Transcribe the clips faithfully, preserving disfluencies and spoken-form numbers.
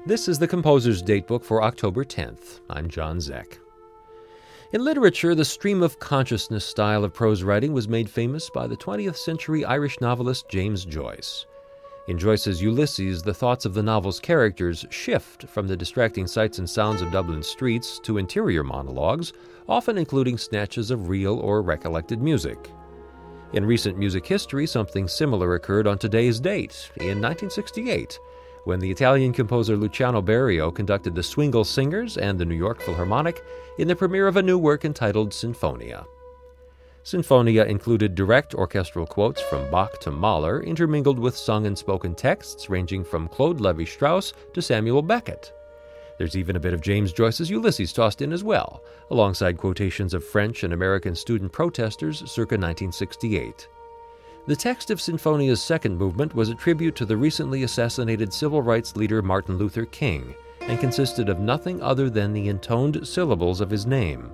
This is the Composer's Datebook for October tenth. I'm John Zeck. In literature, the stream of consciousness style of prose writing was made famous by the twentieth century Irish novelist James Joyce. In Joyce's Ulysses, the thoughts of the novel's characters shift from the distracting sights and sounds of Dublin streets to interior monologues, often including snatches of real or recollected music. In recent music history, something similar occurred on today's date, in nineteen sixty-eight, when the Italian composer Luciano Berio conducted the Swingle Singers and the New York Philharmonic in the premiere of a new work entitled Sinfonia. Sinfonia included direct orchestral quotes from Bach to Mahler, intermingled with sung and spoken texts ranging from Claude Lévi-Strauss to Samuel Beckett. There's even a bit of James Joyce's Ulysses tossed in as well, alongside quotations of French and American student protesters circa nineteen sixty-eight. The text of Sinfonia's second movement was a tribute to the recently assassinated civil rights leader Martin Luther King, and consisted of nothing other than the intoned syllables of his name.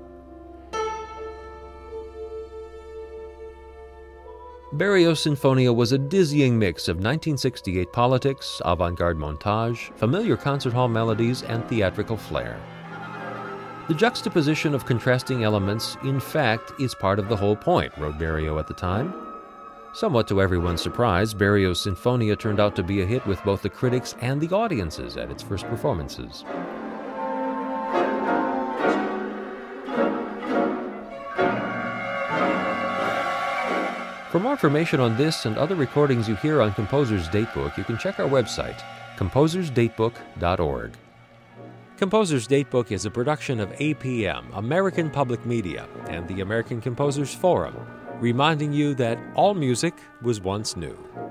Berio's Sinfonia was a dizzying mix of nineteen sixty-eight politics, avant-garde montage, familiar concert hall melodies, and theatrical flair. The juxtaposition of contrasting elements, in fact, is part of the whole point, wrote Berio at the time. Somewhat to everyone's surprise, Berio's Sinfonia turned out to be a hit with both the critics and the audiences at its first performances. For more information on this and other recordings you hear on Composer's Datebook, you can check our website, composers datebook dot org. Composer's Datebook is a production of A P M, American Public Media, and the American Composers Forum, reminding you that all music was once new.